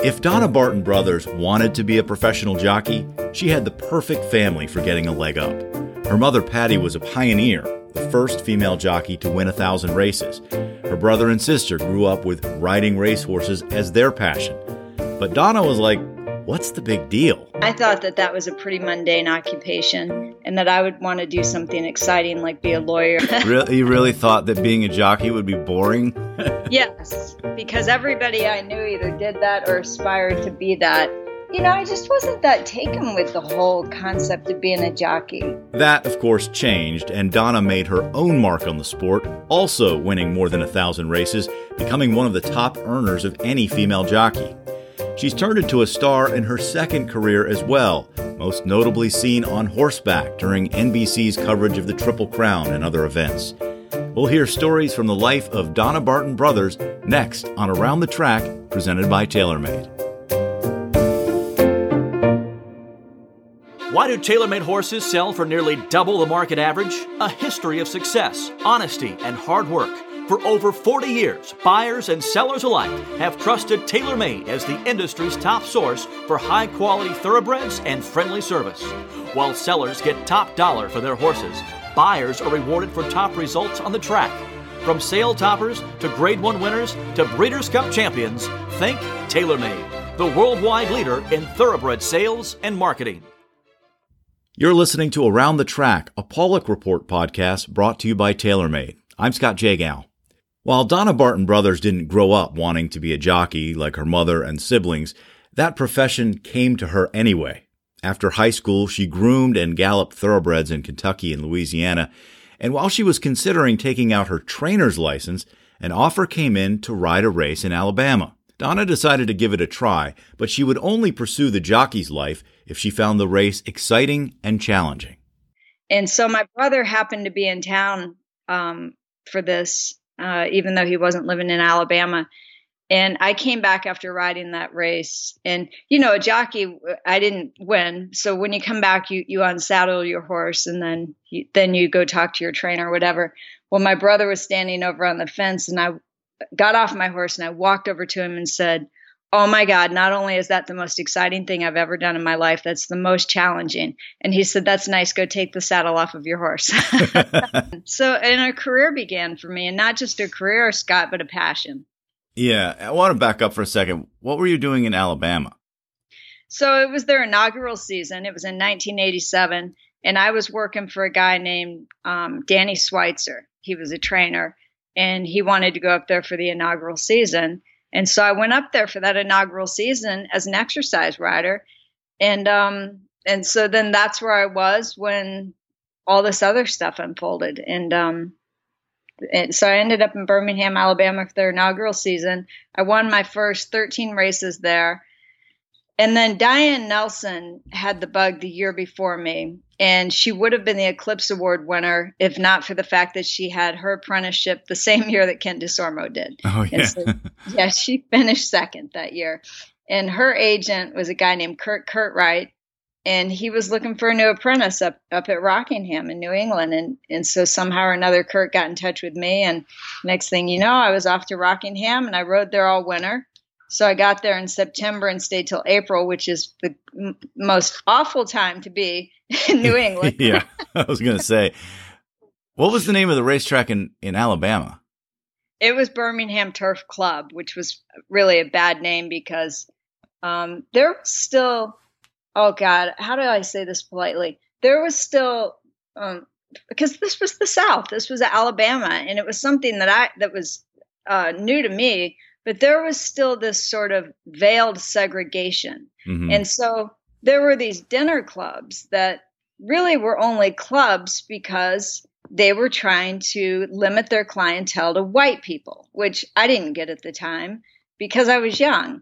If Donna Barton Brothers wanted to be a professional jockey, she had the perfect family for getting a leg up. Her mother, Patty, was a pioneer, the first female jockey to win 1,000 races. Her brother and sister grew up with riding racehorses as their passion. But Donna was like, what's the big deal? I thought that was a pretty mundane occupation and that I would want to do something exciting like be a lawyer. You really thought that being a jockey would be boring? Yes, because everybody I knew either did that or aspired to be that. I just wasn't that taken with the whole concept of being a jockey. That, of course, changed, and Donna made her own mark on the sport, also winning more than 1,000 races, becoming one of the top earners of any female jockey. She's turned into a star in her second career as well, most notably seen on horseback during NBC's coverage of the Triple Crown and other events. We'll hear stories from the life of Donna Barton Brothers next on Around the Track, presented by TaylorMade. Why do TaylorMade horses sell for nearly double the market average? A history of success, honesty, and hard work. For over 40 years, buyers and sellers alike have trusted TaylorMade as the industry's top source for high-quality thoroughbreds and friendly service. While sellers get top dollar for their horses, buyers are rewarded for top results on the track. From sale toppers to Grade 1 winners to Breeders' Cup champions, think TaylorMade, the worldwide leader in thoroughbred sales and marketing. You're listening to Around the Track, a Pollock Report podcast brought to you by TaylorMade. I'm Scott Jagow. While Donna Barton Brothers didn't grow up wanting to be a jockey like her mother and siblings, that profession came to her anyway. After high school, she groomed and galloped thoroughbreds in Kentucky and Louisiana, and while she was considering taking out her trainer's license, an offer came in to ride a race in Alabama. Donna decided to give it a try, but she would only pursue the jockey's life if she found the race exciting and challenging. And so my brother happened to be in town for this, even though he wasn't living in Alabama. And I came back after riding that race. And, a jockey, I didn't win. So when you come back, you unsaddle your horse and then you go talk to your trainer or whatever. Well, my brother was standing over on the fence and I got off my horse and I walked over to him and said, oh my God, not only is that the most exciting thing I've ever done in my life, that's the most challenging. And he said, that's nice. Go take the saddle off of your horse. And a career began for me, and not just a career, Scott, but a passion. Yeah. I want to back up for a second. What were you doing in Alabama? So it was their inaugural season. It was in 1987. And I was working for a guy named Danny Schweitzer. He was a trainer. And he wanted to go up there for the inaugural season. And so I went up there for that inaugural season as an exercise rider. And so then that's where I was when all this other stuff unfolded. And so I ended up in Birmingham, Alabama for their inaugural season. I won my first 13 races there. And then Diane Nelson had the bug the year before me. And she would have been the Eclipse Award winner if not for the fact that she had her apprenticeship the same year that Ken DeSormo did. Oh, yeah. And so, yeah, she finished second that year. And her agent was a guy named Kurt Curtright. And he was looking for a new apprentice up at Rockingham in New England. And so somehow or another, Kurt got in touch with me. And next thing you know, I was off to Rockingham and I rode there all winter. So I got there in September and stayed till April, which is the most awful time to be in New England. Yeah, I was going to say, what was the name of the racetrack in Alabama? It was Birmingham Turf Club, which was really a bad name because there was still, oh God, how do I say this politely? There was still, because this was the South, this was Alabama, and it was something that was new to me. But there was still this sort of veiled segregation. Mm-hmm. And so there were these dinner clubs that really were only clubs because they were trying to limit their clientele to white people, which I didn't get at the time because I was young.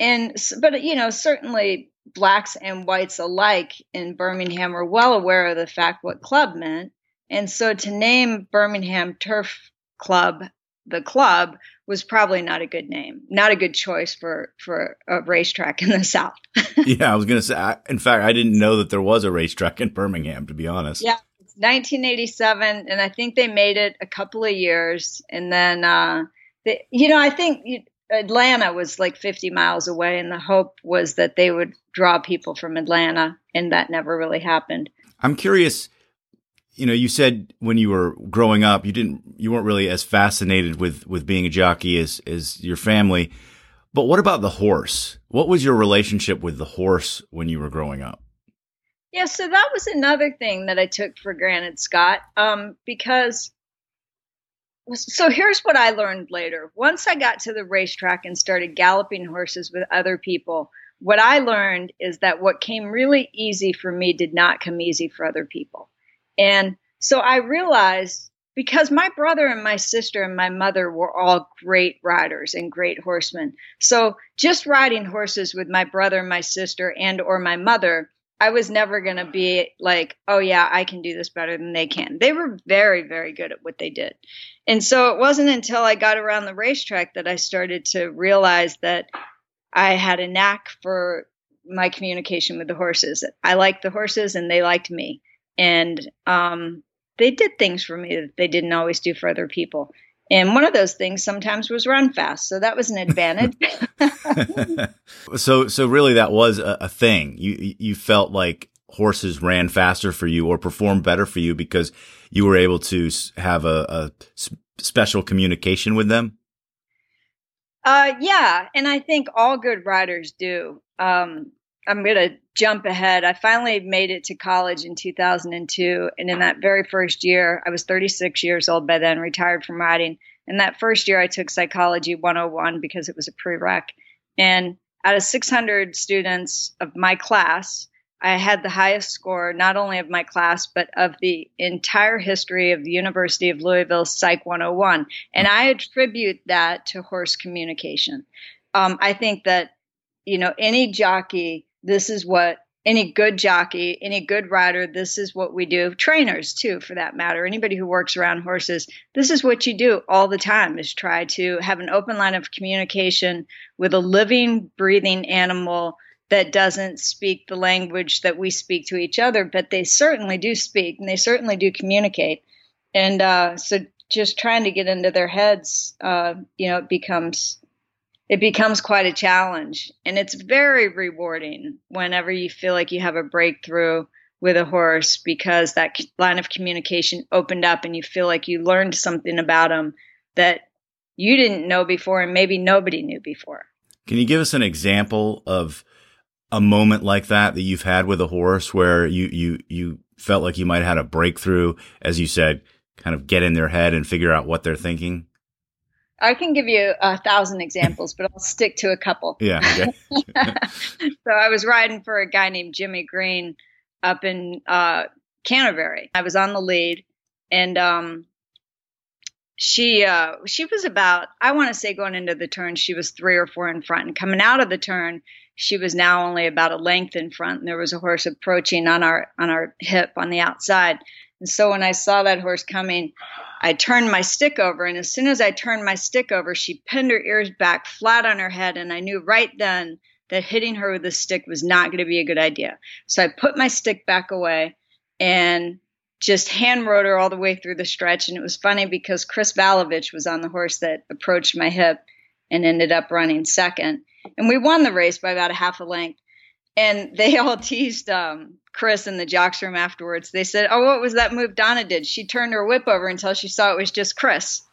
But certainly blacks and whites alike in Birmingham were well aware of the fact what club meant. And so to name Birmingham Turf Club the club was probably not a good name, not a good choice for a racetrack in the South. Yeah, I was going to say, in fact, I didn't know that there was a racetrack in Birmingham, to be honest. Yeah, it's 1987, and I think they made it a couple of years. And then, I think Atlanta was like 50 miles away, and the hope was that they would draw people from Atlanta, and that never really happened. I'm curious, you said when you were growing up, you weren't really as fascinated with being a jockey as your family. But what about the horse? What was your relationship with the horse when you were growing up? Yeah, so that was another thing that I took for granted, Scott, because so here's what I learned later. Once I got to the racetrack and started galloping horses with other people, what I learned is that what came really easy for me did not come easy for other people. And so I realized, because my brother and my sister and my mother were all great riders and great horsemen. So just riding horses with my brother and my sister and or my mother, I was never going to be like, oh yeah, I can do this better than they can. They were very, very good at what they did. And so it wasn't until I got around the racetrack that I started to realize that I had a knack for my communication with the horses. I liked the horses and they liked me. And they did things for me that they didn't always do for other people. And one of those things sometimes was run fast. So that was an advantage. So really that was a thing. You felt like horses ran faster for you or performed better for you because you were able to have a special communication with them? Yeah. And I think all good riders do. I'm going to jump ahead. I finally made it to college in 2002. And in that very first year, I was 36 years old by then, retired from riding. And that first year I took Psychology 101 because it was a prereq. And out of 600 students of my class, I had the highest score, not only of my class, but of the entire history of the University of Louisville Psych 101. And I attribute that to horse communication. I think that, any jockey, any good jockey, any good rider, this is what we do. Trainers too, for that matter. Anybody who works around horses, this is what you do all the time, is try to have an open line of communication with a living, breathing animal that doesn't speak the language that we speak to each other, but they certainly do speak and they certainly do communicate. And so just trying to get into their heads, it becomes quite a challenge. And it's very rewarding whenever you feel like you have a breakthrough with a horse, because that line of communication opened up and you feel like you learned something about them that you didn't know before and maybe nobody knew before. Can you give us an example of a moment like that you've had with a horse where you felt like you might have had a breakthrough, as you said, kind of get in their head and figure out what they're thinking? I can give you 1,000 examples, but I'll stick to a couple. Yeah. Okay. So I was riding for a guy named Jimmy Green up in Canterbury. I was on the lead, and she was about, I want to say going into the turn, she was 3 or 4 in front. And coming out of the turn, she was now only about a length in front. And there was a horse approaching on our hip on the outside. And so when I saw that horse coming, I turned my stick over. And as soon as I turned my stick over, she pinned her ears back flat on her head. And I knew right then that hitting her with the stick was not going to be a good idea. So I put my stick back away and just hand rode her all the way through the stretch. And it was funny because Chris Valovich was on the horse that approached my hip and ended up running second. And we won the race by about a half a length. And they all teased Chris in the jocks room afterwards. They said, "Oh, what was that move Donna did? She turned her whip over until she saw it was just Chris."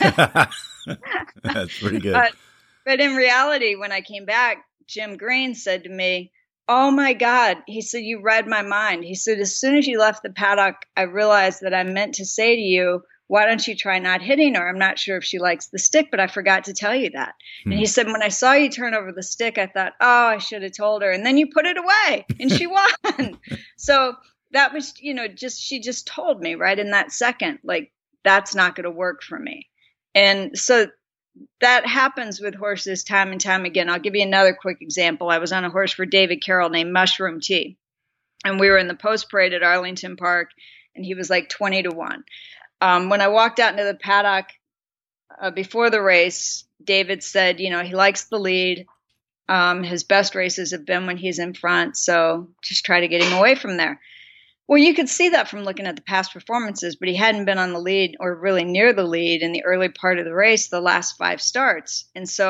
That's pretty good. But in reality, when I came back, Jim Green said to me, "Oh my God," he said, "you read my mind." He said, "As soon as you left the paddock, I realized that I meant to say to you, why don't you try not hitting her? I'm not sure if she likes the stick, but I forgot to tell you that." And he said, "When I saw you turn over the stick, I thought, oh, I should have told her. And then you put it away and she won." So that was, she just told me right in that second, like, that's not going to work for me. And so that happens with horses time and time again. I'll give you another quick example. I was on a horse for David Carroll named Mushroom Tea. And we were in the post parade at Arlington Park, and he was like 20-1. When I walked out into the paddock before the race, David said, he likes the lead. His best races have been when he's in front, so just try to get him away from there. Well, you could see that from looking at the past performances, but he hadn't been on the lead or really near the lead in the early part of the race, the last 5 starts. And so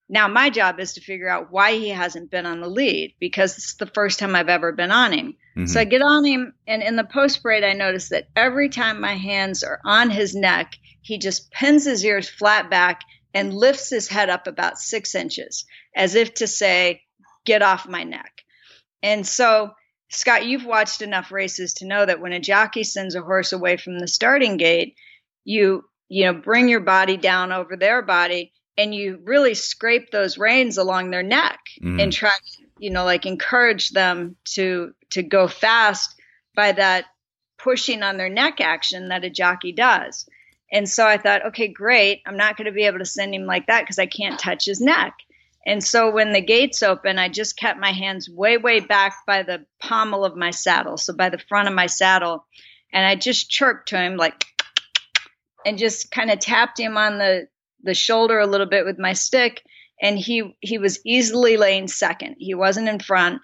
Now my job is to figure out why he hasn't been on the lead, because it's the first time I've ever been on him. Mm-hmm. So I get on him, and in the post parade, I notice that every time my hands are on his neck, he just pins his ears flat back and lifts his head up about 6 inches, as if to say, get off my neck. And so, Scott, you've watched enough races to know that when a jockey sends a horse away from the starting gate, you bring your body down over their body, and you really scrape those reins along their neck and try, like encourage them to go fast by that pushing on their neck action that a jockey does. And so I thought, okay, great. I'm not going to be able to send him like that because I can't touch his neck. And so when the gates open, I just kept my hands way, way back by the pommel of my saddle. So by the front of my saddle. And I just chirped to him and just kind of tapped him on the shoulder a little bit with my stick. And he was easily laying second. He wasn't in front.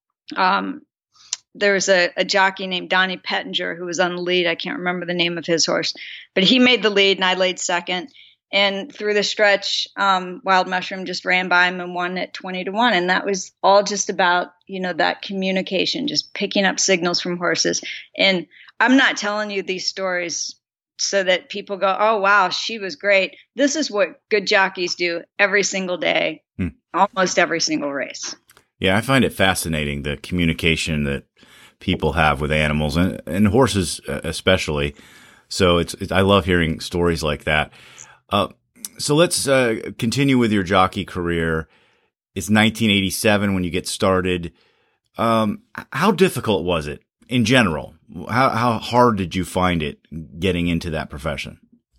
There was a jockey named Donnie Pettinger who was on the lead. I can't remember the name of his horse, but he made the lead and I laid second. And through the stretch, Wild Mushroom just ran by him and won at 20-1. And that was all just about, that communication, just picking up signals from horses. And I'm not telling you these stories so that people go, oh, wow, she was great. This is what good jockeys do every single day, almost every single race. Yeah, I find it fascinating, the communication that people have with animals and horses especially. So I love hearing stories like that. So let's continue with your jockey career. It's 1987 when you get started. How difficult was it in general? How hard did you find it getting into that profession?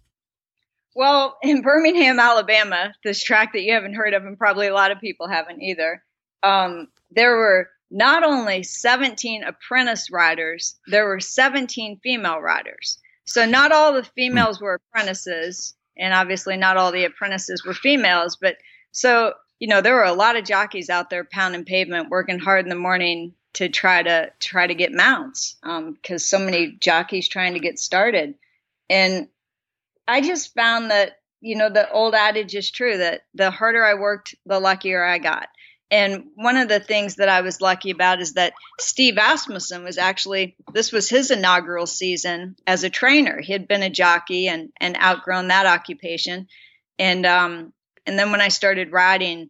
Well, in Birmingham, Alabama, this track that you haven't heard of, and probably a lot of people haven't either, there were not only 17 apprentice riders, there were 17 female riders. So not all the females were apprentices, and obviously not all the apprentices were females. But so, there were a lot of jockeys out there pounding pavement, working hard in the morning to try to get mounts, because so many jockeys trying to get started. And I just found that, the old adage is true, that the harder I worked, the luckier I got. And one of the things that I was lucky about is that Steve Asmussen this was his inaugural season as a trainer. He had been a jockey and outgrown that occupation. And then when I started riding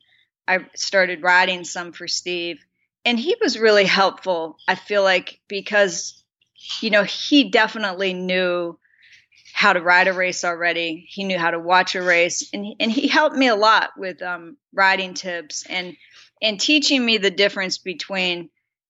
some for Steve. And he was really helpful, I feel like, because, he definitely knew how to ride a race already. He knew how to watch a race. And he helped me a lot with riding tips and teaching me the difference between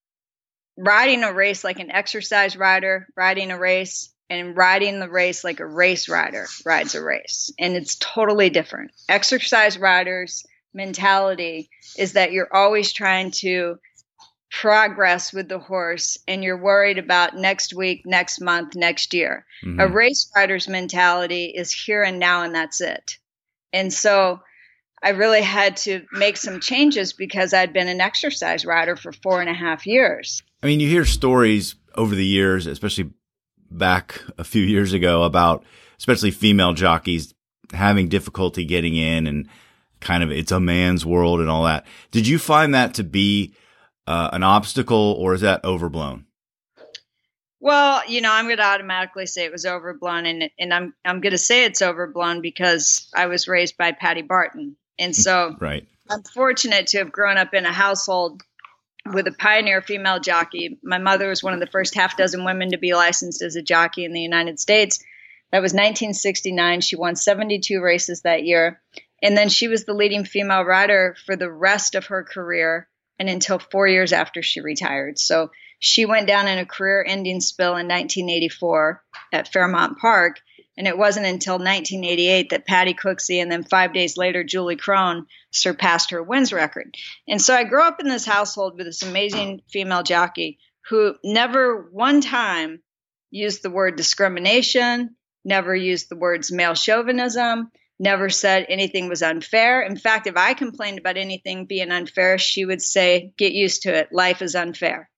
riding a race like an exercise rider, riding a race, and riding the race like a race rider rides a race. And it's totally different. Exercise riders' mentality is that you're always trying to progress with the horse and you're worried about next week, next month, next year. Mm-hmm. A race rider's mentality is here and now, and that's it. And so I really had to make some changes because I'd been an exercise rider for 4.5 years. I mean, you hear stories over the years, especially back a few years ago, about especially female jockeys having difficulty getting in and kind of it's a man's world and all that. Did you find that to be an obstacle, or is that overblown? Well, I'm going to automatically say it was overblown, and I'm going to say it's overblown because I was raised by Patty Barton. And so right. I'm fortunate to have grown up in a household with a pioneer female jockey. My mother was one of the first half dozen women to be licensed as a jockey in the United States. That was 1969. She won 72 races that year. And then she was the leading female rider for the rest of her career and until 4 years after she retired. So she went down in a career-ending spill in 1984 at Fairmount Park. And it wasn't until 1988 that Patty Cooksey and then 5 days later, Julie Crone surpassed her wins record. And so I grew up in this household with this amazing female jockey who never one time used the word discrimination, never used the words male chauvinism, never said anything was unfair. In fact, if I complained about anything being unfair, she would say, get used to it. Life is unfair.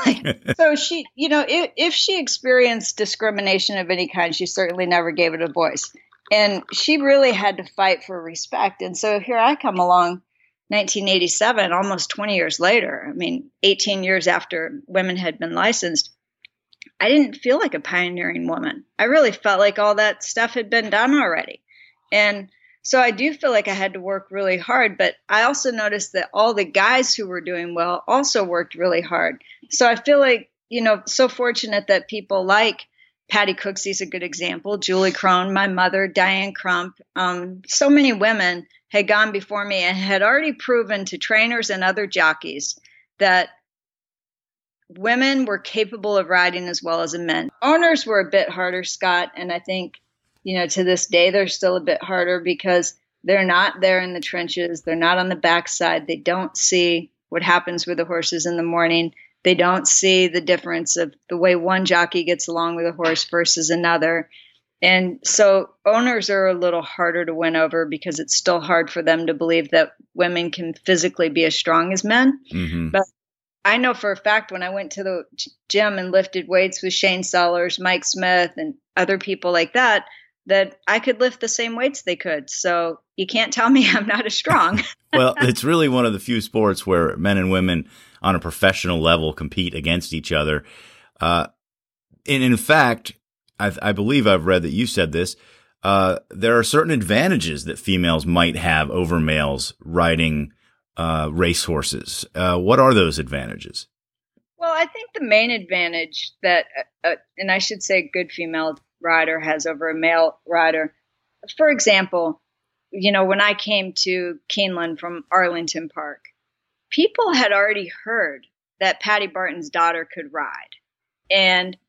So she, if she experienced discrimination of any kind, she certainly never gave it a voice. And she really had to fight for respect. And so here I come along, 1987, almost 20 years later. I mean, 18 years after women had been licensed. I didn't feel like a pioneering woman. I really felt like all that stuff had been done already. And so I do feel like I had to work really hard, but I also noticed that all the guys who were doing well also worked really hard. So I feel like, so fortunate that people like Patty Cooksey's a good example, Julie Crone, my mother, Diane Crump, so many women had gone before me and had already proven to trainers and other jockeys that women were capable of riding as well as men. Owners were a bit harder, Scott, and I think, to this day, they're still a bit harder because they're not there in the trenches. They're not on the backside. They don't see what happens with the horses in the morning. They don't see the difference of the way one jockey gets along with a horse versus another. And so owners are a little harder to win over because it's still hard for them to believe that women can physically be as strong as men. Mm-hmm. But I know for a fact when I went to the gym and lifted weights with Shane Sellers, Mike Smith, and other people like that I could lift the same weights they could. So you can't tell me I'm not as strong. Well, it's really one of the few sports where men and women on a professional level compete against each other. And in fact, I believe I've read that you said this. There are certain advantages that females might have over males riding racehorses. What are those advantages? Well, I think the main advantage that, and I should say good female rider has over a male rider. For example, when I came to Keeneland from Arlington Park, people had already heard that Patty Barton's daughter could ride. And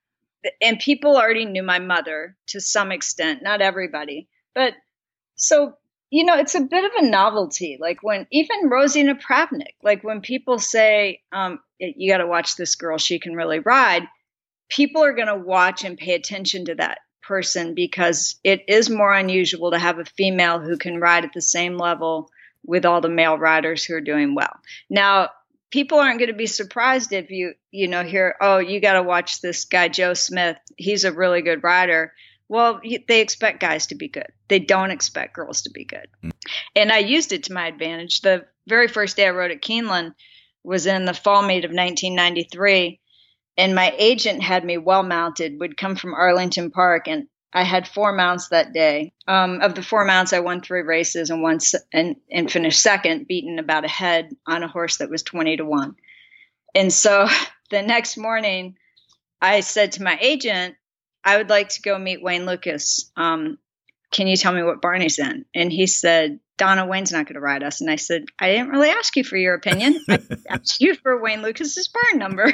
people already knew my mother to some extent, not everybody. But so, it's a bit of a novelty. Like when even Rosina Pravnik, like when people say, you got to watch this girl, she can really ride. People are going to watch and pay attention to that person because it is more unusual to have a female who can ride at the same level with all the male riders who are doing well. Now, people aren't going to be surprised if you hear, oh, you got to watch this guy, Joe Smith. He's a really good rider. Well, they expect guys to be good. They don't expect girls to be good. And I used it to my advantage. The very first day I rode at Keeneland was in the fall meet of 1993. And my agent had me well mounted, would come from Arlington Park. And I had 4 mounts that day. Of the 4 mounts, I won 3 races and finished second, beaten about a head on a horse that was 20-1. And so the next morning, I said to my agent, I would like to go meet Wayne Lukas. Can you tell me what barn he's in? And he said, Donna, Wayne's not going to ride us. And I said, I didn't really ask you for your opinion. I asked you for Wayne Lucas's barn number.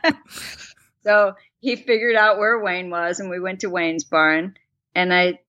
So he figured out where Wayne was, and we went to Wayne's barn. And I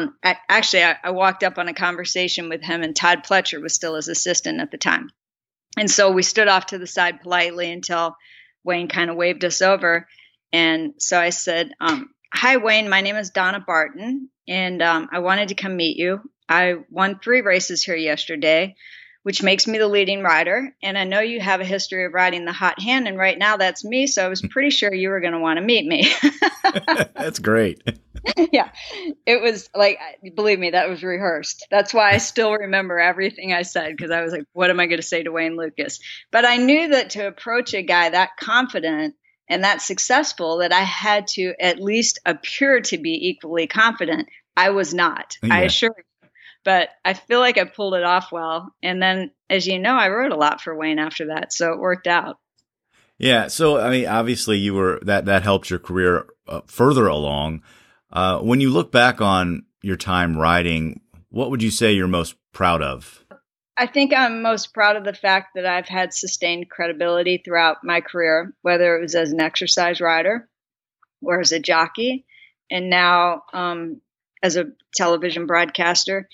walked up on a conversation with him, and Todd Pletcher was still his assistant at the time. And so we stood off to the side politely until Wayne kind of waved us over. And so I said, hi, Wayne, my name is Donna Barton, and I wanted to come meet you. I won 3 races here yesterday, which makes me the leading rider. And I know you have a history of riding the hot hand, and right now that's me. So I was pretty sure you were going to want to meet me. That's great. Yeah, it was like, believe me, that was rehearsed. That's why I still remember everything I said, because I was like, what am I going to say to Wayne Lukas? But I knew that to approach a guy that confident and that successful, that I had to at least appear to be equally confident. I was not, I assure you. But I feel like I pulled it off well. And then, as you know, I wrote a lot for Wayne after that, so it worked out. Yeah. So, I mean, obviously you were, that helped your career further along. When you look back on your time riding, what would you say you're most proud of? I think I'm most proud of the fact that I've had sustained credibility throughout my career, whether it was as an exercise rider or as a jockey, and now as a television broadcaster.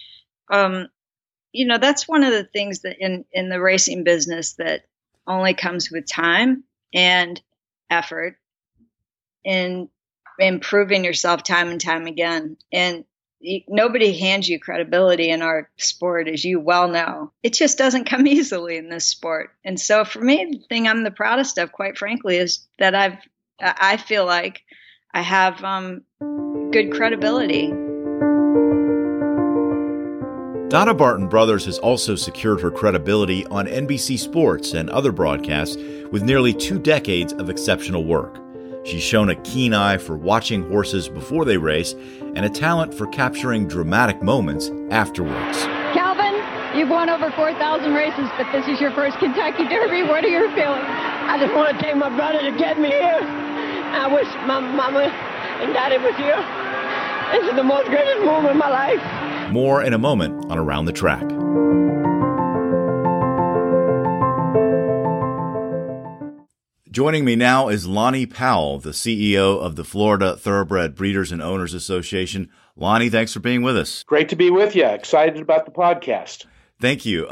That's one of the things that in the racing business that only comes with time and effort in improving yourself time and time again. And nobody hands you credibility in our sport, as you well know. It just doesn't come easily in this sport. And so for me, the thing I'm the proudest of, quite frankly, is that I feel like I have good credibility. Donna Barton Brothers has also secured her credibility on NBC Sports and other broadcasts with nearly 2 decades of exceptional work. She's shown a keen eye for watching horses before they race and a talent for capturing dramatic moments afterwards. Calvin, you've won over 4,000 races, but this is your first Kentucky Derby. What are your feelings? I just want to thank my brother to get me here. I wish my mama and daddy was here. This is the most greatest moment of my life. More in a moment on Around the Track. Joining me now is Lonnie Powell, the CEO of the Florida Thoroughbred Breeders and Owners Association. Lonnie, thanks for being with us. Great to be with you. Excited about the podcast. Thank you.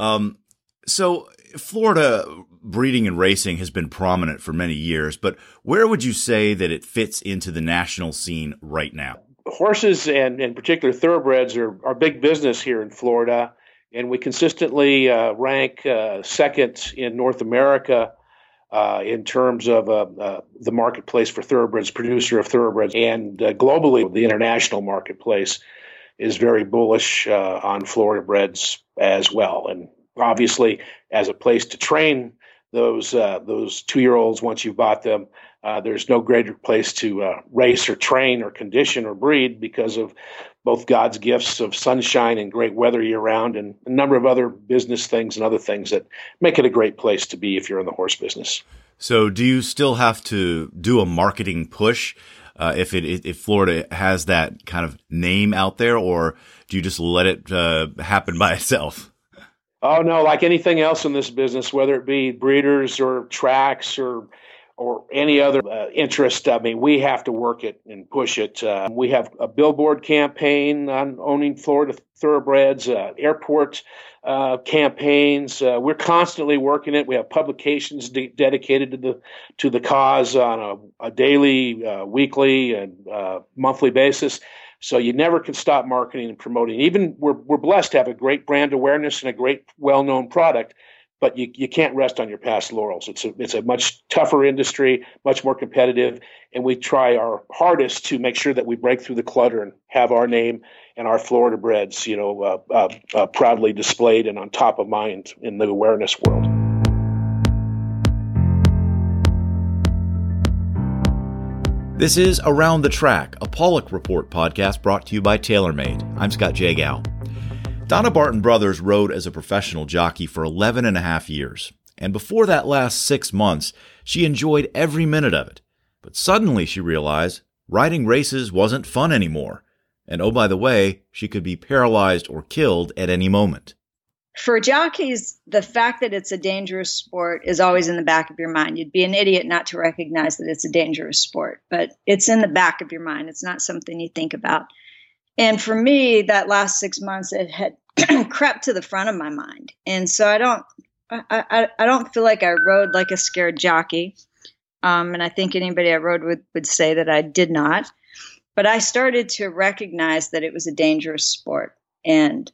So Florida breeding and racing has been prominent for many years, but where would you say that it fits into the national scene right now? Horses, and in particular thoroughbreds, are big business here in Florida, and we consistently rank second in North America in terms of the marketplace for thoroughbreds, producer of thoroughbreds, and globally, the international marketplace is very bullish on Florida breds as well. And obviously, as a place to train those 2-year-olds once you've bought them, there's no greater place to race or train or condition or breed because of both God's gifts of sunshine and great weather year-round and a number of other business things and other things that make it a great place to be if you're in the horse business. So do you still have to do a marketing push if Florida has that kind of name out there, or do you just let it happen by itself? Oh, no, like anything else in this business, whether it be breeders or tracks or any other interest, I mean, we have to work it and push it. We have a billboard campaign on owning Florida thoroughbreds, airport campaigns. We're constantly working it. We have publications dedicated to the cause on a daily, weekly, and monthly basis. So you never can stop marketing and promoting. Even we're blessed to have a great brand awareness and a great well-known product, but you can't rest on your past laurels. It's a much tougher industry, much more competitive, and we try our hardest to make sure that we break through the clutter and have our name and our Florida breds, proudly displayed and on top of mind in the awareness world. This is Around the Track, a Pollock Report podcast brought to you by TaylorMade. I'm Scott Jagow. Donna Barton Brothers rode as a professional jockey for 11 and a half years, and before that last 6 months, she enjoyed every minute of it. But suddenly she realized riding races wasn't fun anymore, and oh, by the way, she could be paralyzed or killed at any moment. For jockeys, the fact that it's a dangerous sport is always in the back of your mind. You'd be an idiot not to recognize that it's a dangerous sport, but it's in the back of your mind. It's not something you think about. And for me, that last 6 months, it had crept to the front of my mind. And so I don't feel like I rode like a scared jockey. And I think anybody I rode with would say that I did not. But I started to recognize that it was a dangerous sport. And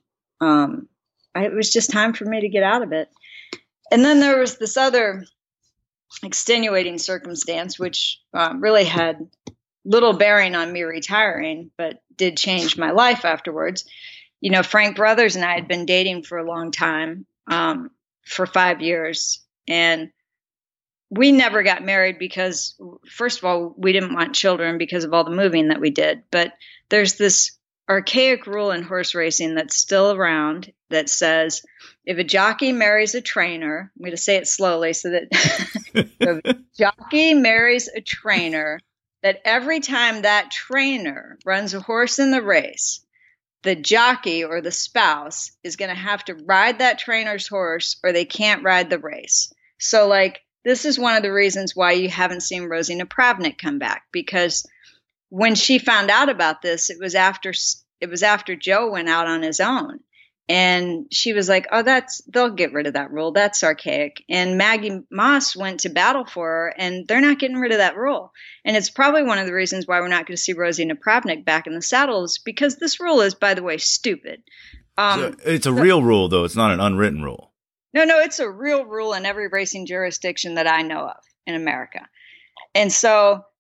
it was just time for me to get out of it. And then there was this other extenuating circumstance, which really had little bearing on me retiring, but did change my life afterwards. You know, Frank Brothers and I had been dating for a long time, for 5 years. And we never got married because, first of all, we didn't want children because of all the moving that we did. But there's this archaic rule in horse racing that's still around that says if a jockey marries a trainer, I'm going to say it slowly so that if a jockey marries a trainer, that every time that trainer runs a horse in the race, the jockey or the spouse is going to have to ride that trainer's horse or they can't ride the race. So this is one of the reasons why you haven't seen Rosie Napravnik come back, because when she found out about this, it was after Joe went out on his own. And she was like, oh, they'll get rid of that rule. That's archaic. And Maggie Moss went to battle for her, and they're not getting rid of that rule. And it's probably one of the reasons why we're not going to see Rosie Napravnik back in the saddles, because this rule is, by the way, stupid. So it's a real rule, though. It's not an unwritten rule. No, it's a real rule in every racing jurisdiction that I know of in America. And so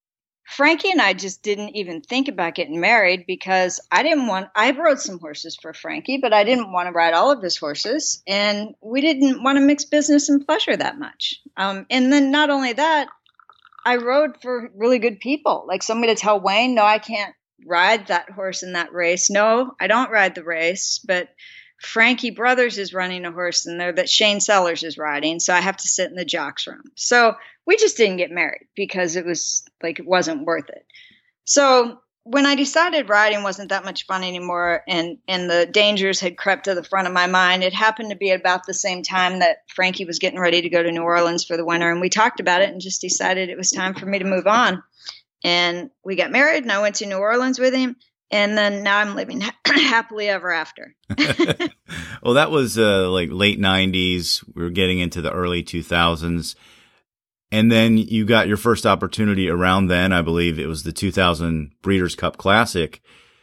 Frankie and I just didn't even think about getting married because I rode some horses for Frankie, but I didn't want to ride all of his horses. And we didn't want to mix business and pleasure that much. And then not only that, I rode for really good people. Like somebody to tell Wayne, no, I can't ride that horse in that race. No, I don't ride the race, but Frankie Brothers is running a horse in there that Shane Sellers is riding. So I have to sit in the jocks room. So we just didn't get married because it wasn't worth it. So when I decided riding wasn't that much fun anymore and the dangers had crept to the front of my mind, it happened to be about the same time that Frankie was getting ready to go to New Orleans for the winter. And we talked about it and just decided it was time for me to move on. And we got married and I went to New Orleans with him. And then now I'm living happily ever after. Well, that was like late 90s. We were getting into the early 2000s. And then you got your first opportunity around then. I believe it was the 2000 Breeders' Cup Classic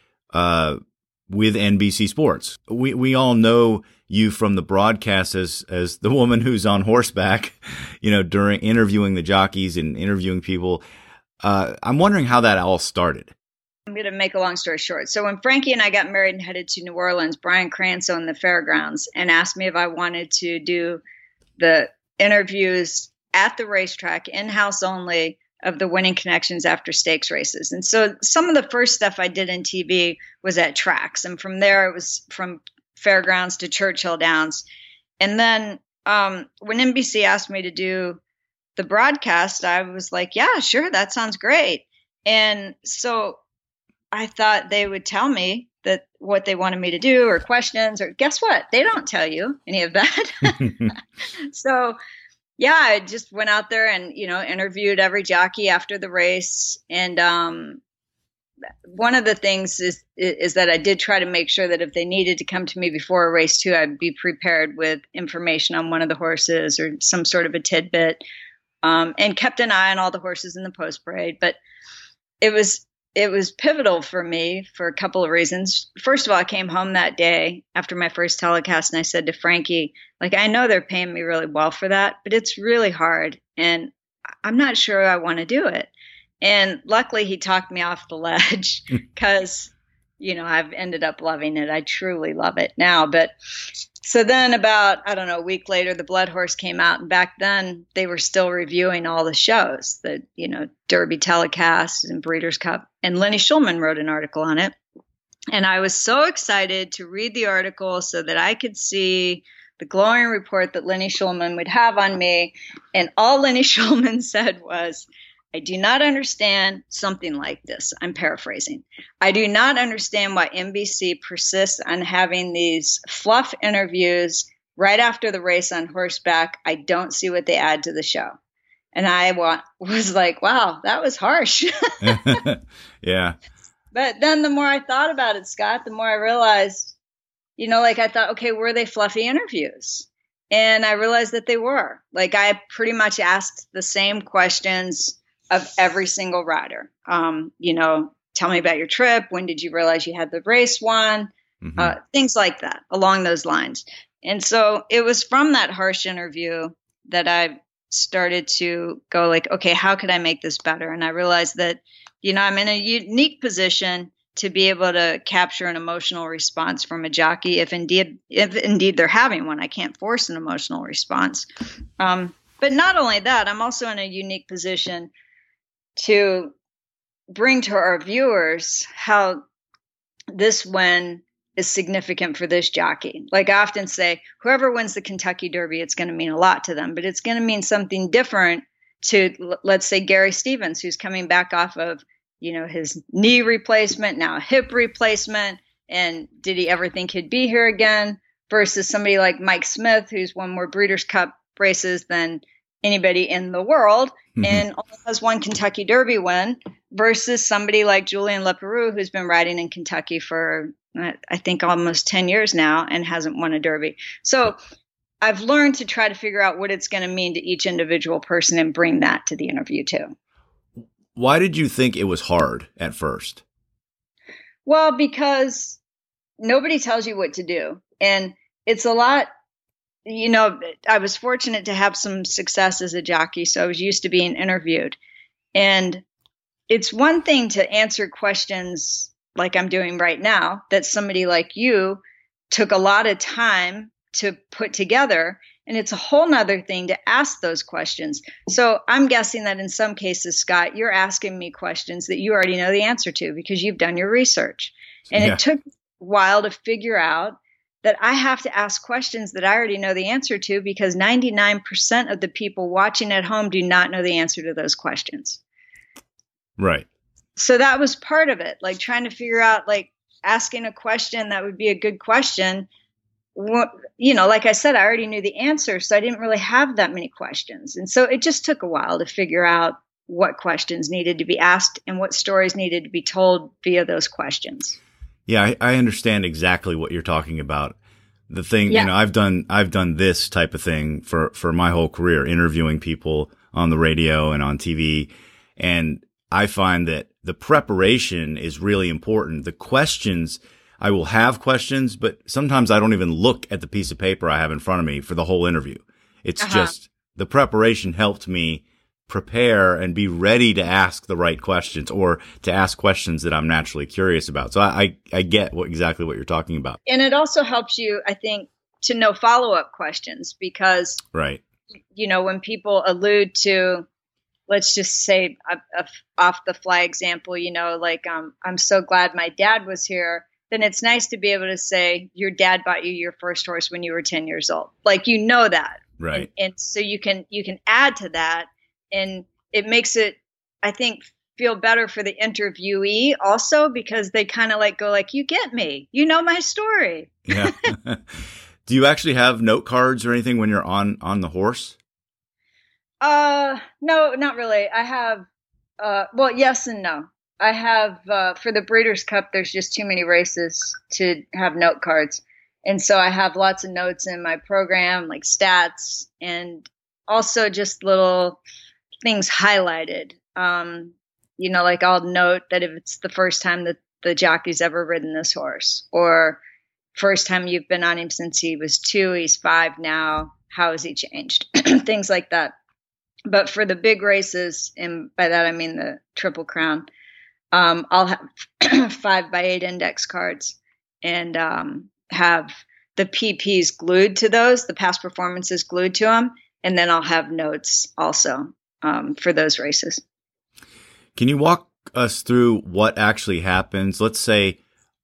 with NBC Sports. We all know you from the broadcast as the woman who's on horseback, during interviewing the jockeys and interviewing people. I'm wondering how that all started. I'm going to make a long story short. So when Frankie and I got married and headed to New Orleans, Brian Krantz owned the fairgrounds and asked me if I wanted to do the interviews at the racetrack, in-house only, of the winning connections after stakes races. And so some of the first stuff I did in TV was at tracks. And from there, it was from fairgrounds to Churchill Downs. And then when NBC asked me to do the broadcast, I was like, yeah, sure, that sounds great. And so I thought they would tell me that what they wanted me to do or questions, or guess what? They don't tell you any of that. So yeah, I just went out there and, interviewed every jockey after the race. And one of the things is that I did try to make sure that if they needed to come to me before a race too, I'd be prepared with information on one of the horses or some sort of a tidbit, and kept an eye on all the horses in the post parade. But it was pivotal for me for a couple of reasons. First of all, I came home that day after my first telecast and I said to Frankie, I know they're paying me really well for that, but it's really hard and I'm not sure I want to do it. And luckily he talked me off the ledge because, I've ended up loving it. I truly love it now. But so then about, a week later, the Blood Horse came out. And back then they were still reviewing all the shows, the, Derby telecast and Breeders' Cup. And Lenny Shulman wrote an article on it. And I was so excited to read the article so that I could see the glowing report that Lenny Shulman would have on me. And all Lenny Shulman said was, I do not understand something like this. I'm paraphrasing. I do not understand why NBC persists on having these fluff interviews right after the race on horseback. I don't see what they add to the show. And I was like, wow, that was harsh. Yeah. But then the more I thought about it, Scott, the more I realized, I thought, okay, were they fluffy interviews? And I realized that they were. I pretty much asked the same questions of every single rider. Tell me about your trip. When did you realize you had the race won? Mm-hmm. Things like that, along those lines. And so it was from that harsh interview that I started to go okay, how could I make this better? And I realized that, I'm in a unique position to be able to capture an emotional response from a jockey if indeed they're having one. I can't force an emotional response. But not only that, I'm also in a unique position to bring to our viewers how this win is significant for this jockey. I often say, whoever wins the Kentucky Derby, it's going to mean a lot to them, but it's going to mean something different to, let's say, Gary Stevens, who's coming back off of, his knee replacement, now a hip replacement, and did he ever think he'd be here again, versus somebody like Mike Smith, who's won more Breeders' Cup races than anybody in the world, and only has one Kentucky Derby win, versus somebody like Julien Leparoux, who's been riding in Kentucky for, I think, almost 10 years now and hasn't won a Derby. So I've learned to try to figure out what it's going to mean to each individual person and bring that to the interview too. Why did you think it was hard at first? Well, because nobody tells you what to do. And it's a lot. I was fortunate to have some success as a jockey, so I was used to being interviewed. And it's one thing to answer questions like I'm doing right now that somebody like you took a lot of time to put together. And it's a whole nother thing to ask those questions. So I'm guessing that in some cases, Scott, you're asking me questions that you already know the answer to because you've done your research. And It took a while to figure out that I have to ask questions that I already know the answer to because 99% of the people watching at home do not know the answer to those questions. Right. So that was part of it, like trying to figure out, like asking a question that would be a good question. Like I said, I already knew the answer, so I didn't really have that many questions. And so it just took a while to figure out what questions needed to be asked and what stories needed to be told via those questions. Yeah, I understand exactly what you're talking about. The thing, I've done this type of thing for my whole career, interviewing people on the radio and on TV. And I find that the preparation is really important. The questions, I will have questions, but sometimes I don't even look at the piece of paper I have in front of me for the whole interview. It's just the preparation helped me prepare and be ready to ask the right questions or to ask questions that I'm naturally curious about. So I get exactly what you're talking about. And it also helps you, I think, to know follow-up questions because, right. When people allude to, let's just say off the fly example, I'm so glad my dad was here. Then it's nice to be able to say your dad bought you your first horse when you were 10 years old. Like, that. Right. And so you can add to that. And it makes it, I think, feel better for the interviewee also because they kind of go like, you get me, you know my story. Yeah. Do you actually have note cards or anything when you're on the horse? No, not really. I have, yes and no. I have, for the Breeders' Cup, there's just too many races to have note cards. And so I have lots of notes in my program, like stats, and also just little things highlighted. I'll note that if it's the first time that the jockey's ever ridden this horse, or first time you've been on him since he was 2, he's 5 now, how has he changed? Things like that. But for the big races, and by that I mean the Triple Crown, I'll have 5x8 index cards and have the PPs glued to those, the past performances glued to them, and then I'll have notes also for those races. Can you walk us through what actually happens? Let's say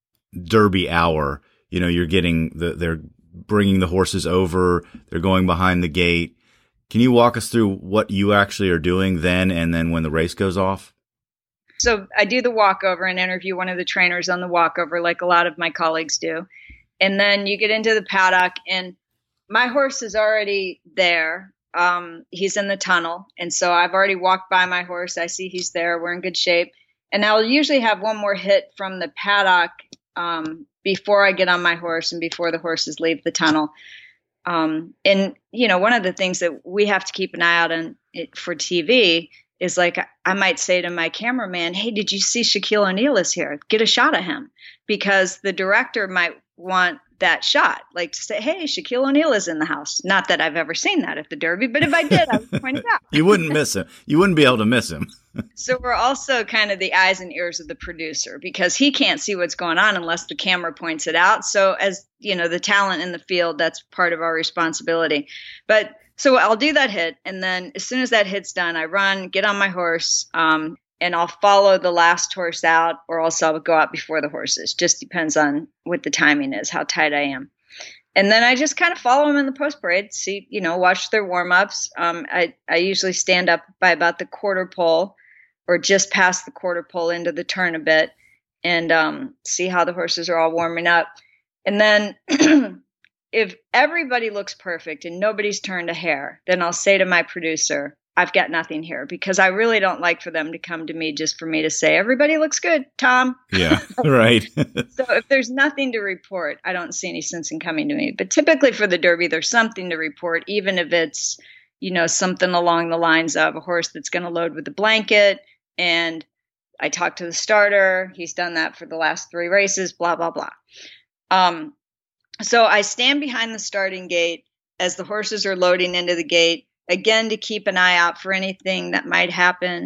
Derby hour, you're getting they're bringing the horses over, they're going behind the gate. Can you walk us through what you actually are doing then and then when the race goes off? So I do the walkover and interview one of the trainers on the walkover, like a lot of my colleagues do. And then you get into the paddock and my horse is already there. He's in the tunnel. And so I've already walked by my horse. I see he's there. We're in good shape. And I'll usually have one more hit from the paddock before I get on my horse and before the horses leave the tunnel. And, one of the things that we have to keep an eye out on for TV is like, I might say to my cameraman, hey, did you see Shaquille O'Neal is here? Get a shot of him, because the director might want that shot, like to say, hey, Shaquille O'Neal is in the house. Not that I've ever seen that at the Derby, but if I did, I would point it out. You wouldn't miss him. You wouldn't be able to miss him. So we're also kind of the eyes and ears of the producer, because he can't see what's going on unless the camera points it out. So as the talent in the field, that's part of our responsibility. But so I'll do that hit. And then as soon as that hit's done, I run, get on my horse, and I'll follow the last horse out, or else I'll go out before the horses. Just depends on what the timing is, how tight I am. And then I just kind of follow them in the post parade, see, watch their warm ups. I usually stand up by about the quarter pole or just past the quarter pole into the turn a bit and see how the horses are all warming up. And then if everybody looks perfect and nobody's turned a hair, then I'll say to my producer, I've got nothing here, because I really don't like for them to come to me just for me to say, everybody looks good, Tom. Yeah, right. So if there's nothing to report, I don't see any sense in coming to me. But typically for the Derby, there's something to report, even if it's, something along the lines of a horse that's going to load with a blanket. And I talked to the starter. He's done that for the last 3 races, blah, blah, blah. So I stand behind the starting gate as the horses are loading into the gate, again, to keep an eye out for anything that might happen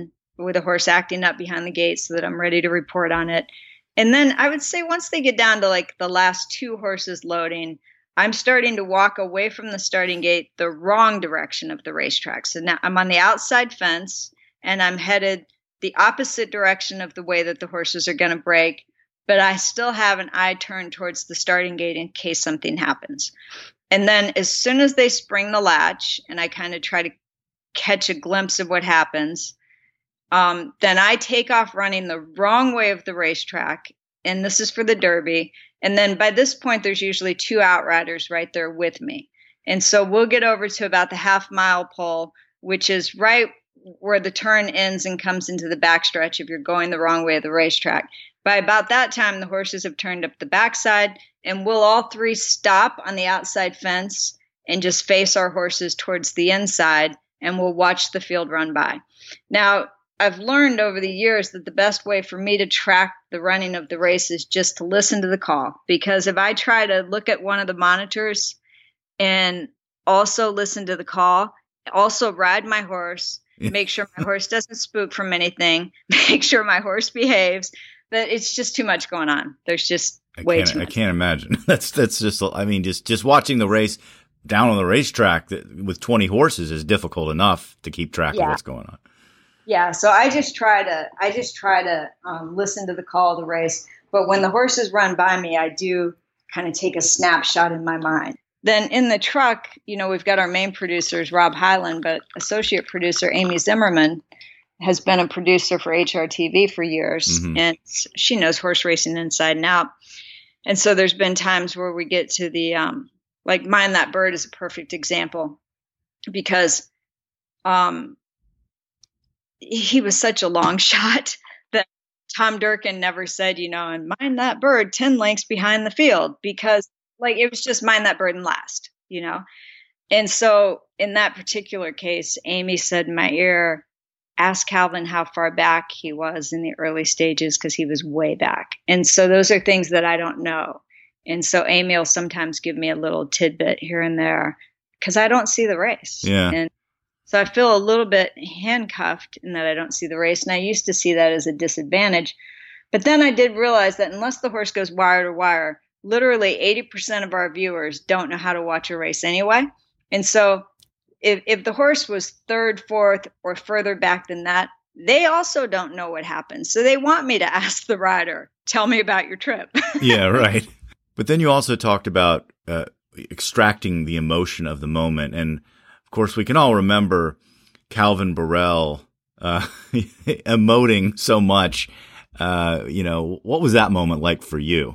with a horse acting up behind the gate so that I'm ready to report on it. And then I would say once they get down to like the last 2 horses loading, I'm starting to walk away from the starting gate the wrong direction of the racetrack. So now I'm on the outside fence and I'm headed the opposite direction of the way that the horses are going to break, but I still have an eye turned towards the starting gate in case something happens. And then as soon as they spring the latch and I kind of try to catch a glimpse of what happens, then I take off running the wrong way of the racetrack. And this is for the Derby. And then by this point, there's usually 2 outriders right there with me. And so we'll get over to about the half-mile pole, which is right where the turn ends and comes into the backstretch if you're going the wrong way of the racetrack. By about that time, the horses have turned up the backside, and we'll all 3 stop on the outside fence and just face our horses towards the inside, and we'll watch the field run by. Now, I've learned over the years that the best way for me to track the running of the race is just to listen to the call. Because if I try to look at one of the monitors and also listen to the call, also ride my horse, make sure my horse doesn't spook from anything, make sure my horse behaves, that it's just too much going on. There's just way too much. I can't imagine. That's just, I mean, just watching the race down on the racetrack with 20 horses is difficult enough to keep track of what's going on. Yeah, so I just try to listen to the call of the race. But when the horses run by me, I do kind of take a snapshot in my mind. Then in the truck, we've got our main producers, Rob Hyland, but associate producer Amy Zimmerman has been a producer for HRTV for years, and she knows horse racing inside and out. And so there's been times where we get to the like Mind That Bird is a perfect example because he was such a long shot that Tom Durkin never said, and Mind That Bird 10 lengths behind the field, because like it was just Mind That Bird and last, And so in that particular case, Amy said in my ear, ask Calvin how far back he was in the early stages because he was way back. And so those are things that I don't know. And so Amy will sometimes give me a little tidbit here and there because I don't see the race. Yeah. And so I feel a little bit handcuffed in that I don't see the race. And I used to see that as a disadvantage. But then I did realize that unless the horse goes wire to wire, literally 80% of our viewers don't know how to watch a race anyway. And so if the horse was 3rd, 4th, or further back than that, they also don't know what happened. So they want me to ask the rider, tell me about your trip. Yeah, right. But then you also talked about extracting the emotion of the moment. And of course, we can all remember Calvin Borel emoting so much. What was that moment like for you?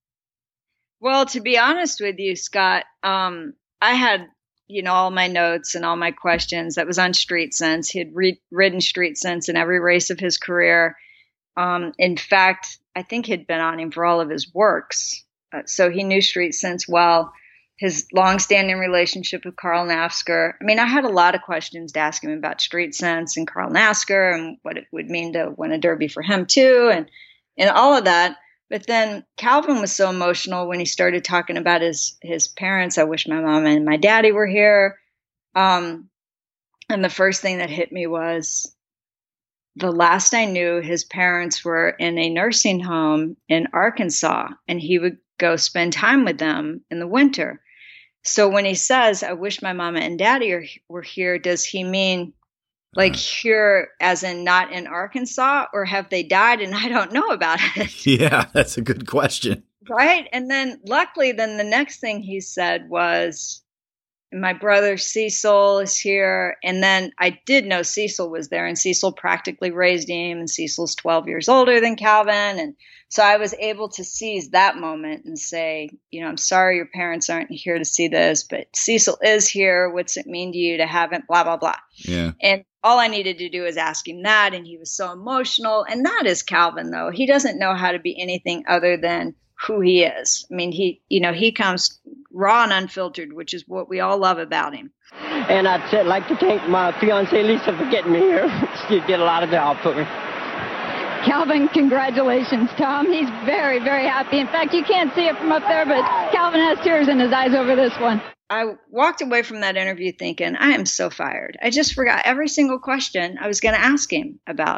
Well, to be honest with you, Scott, I had, all my notes and all my questions. That was on Street Sense. He had ridden Street Sense in every race of his career. In fact, I think he'd been on him for all of his works. So he knew Street Sense well. His longstanding relationship with Carl Nafzger. I mean, I had a lot of questions to ask him about Street Sense and Carl Nafzger and what it would mean to win a Derby for him too, and all of that. But then Calvin was so emotional when he started talking about his parents. I wish my mom and my daddy were here. And the first thing that hit me was the last I knew, his parents were in a nursing home in Arkansas, and he would go spend time with them in the winter. So when he says, I wish my mama and daddy were here, does he mean like here as in not in Arkansas, or have they died and I don't know about it? Yeah, that's a good question. Right. And then luckily, then the next thing he said was, my brother Cecil is here. And then I did know Cecil was there, and Cecil practically raised him, and Cecil's 12 years older than Calvin. And so I was able to seize that moment and say, I'm sorry your parents aren't here to see this, but Cecil is here. What's it mean to you to have it? Blah, blah, blah. Yeah. And all I needed to do was ask him that. And he was so emotional. And that is Calvin, though. He doesn't know how to be anything other than who he is. I mean, he comes raw and unfiltered, which is what we all love about him. And I'd like to thank my fiancée, Lisa, for getting me here. She did a lot of job for me. Calvin, congratulations, Tom. He's very, very happy. In fact, you can't see it from up there, but Calvin has tears in his eyes over this one. I walked away from that interview thinking, I am so fired. I just forgot every single question I was going to ask him about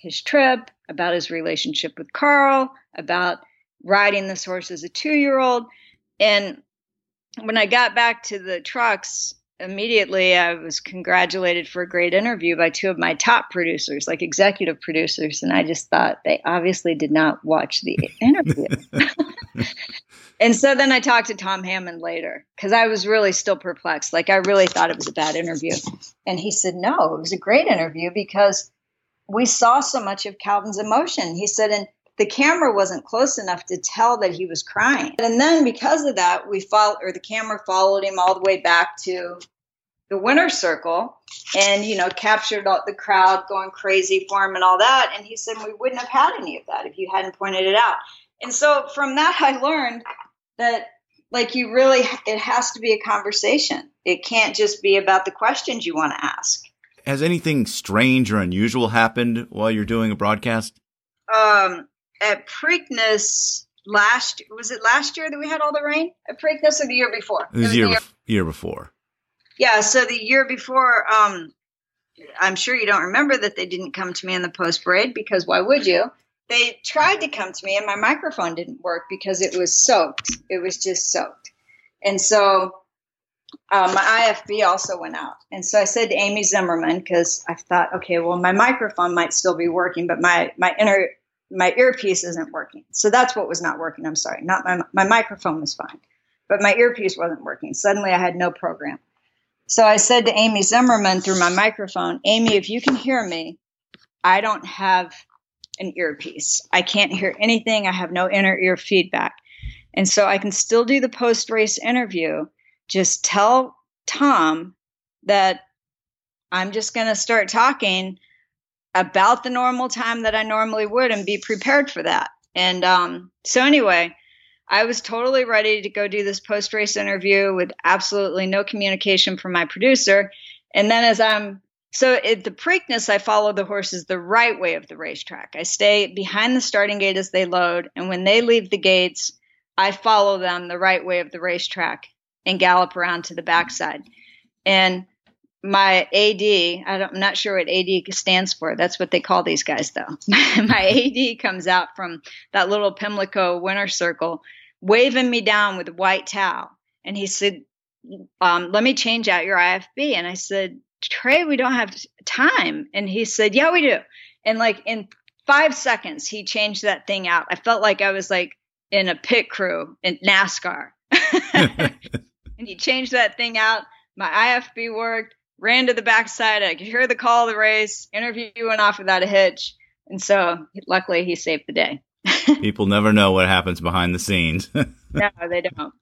his trip, about his relationship with Carl, about riding this horse as a 2-year-old. And when I got back to the trucks, immediately I was congratulated for a great interview by 2 of my top producers, like executive producers. And I just thought they obviously did not watch the interview. And so then I talked to Tom Hammond later because I was really still perplexed. Like, I really thought it was a bad interview. And he said, no, it was a great interview because we saw so much of Calvin's emotion. He said, and the camera wasn't close enough to tell that he was crying. And then because of that, the camera followed him all the way back to the winner's circle and, captured the crowd going crazy for him and all that. And he said, we wouldn't have had any of that if you hadn't pointed it out. And so from that, I learned that it has to be a conversation. It can't just be about the questions you want to ask. Has anything strange or unusual happened while you're doing a broadcast? At Preakness was it last year that we had all the rain at Preakness or the year before? It was the year before. Yeah. So the year before, I'm sure you don't remember that they didn't come to me in the post parade because why would you? They tried to come to me and my microphone didn't work because it was soaked. It was just soaked. And so my IFB also went out. And so I said to Amy Zimmerman, because I thought, okay, well, my microphone might still be working, but my earpiece isn't working. So that's what was not working. I'm sorry. Not my microphone was fine, but my earpiece wasn't working. Suddenly I had no program. So I said to Amy Zimmerman through my microphone, Amy, if you can hear me, I don't have an earpiece. I can't hear anything. I have no inner ear feedback. And so I can still do the post-race interview. Just tell Tom that I'm just going to start talking about the normal time that I normally would and be prepared for that. And so anyway, I was totally ready to go do this post-race interview with absolutely no communication from my producer. And then at the Preakness, I follow the horses the right way of the racetrack. I stay behind the starting gate as they load. And when they leave the gates, I follow them the right way of the racetrack and gallop around to the backside. And my AD, I'm not sure what AD stands for. That's what they call these guys, though. My AD comes out from that little Pimlico winner's circle, waving me down with a white towel. And he said, let me change out your IFB. And I said, Trey, we don't have time. And he said, yeah, we do. And in 5 seconds, he changed that thing out. I felt like I was in a pit crew in NASCAR. And he changed that thing out. My IFB worked, ran to the backside. I could hear the call of the race. Interview went off without a hitch. And so luckily he saved the day. People never know what happens behind the scenes. No, they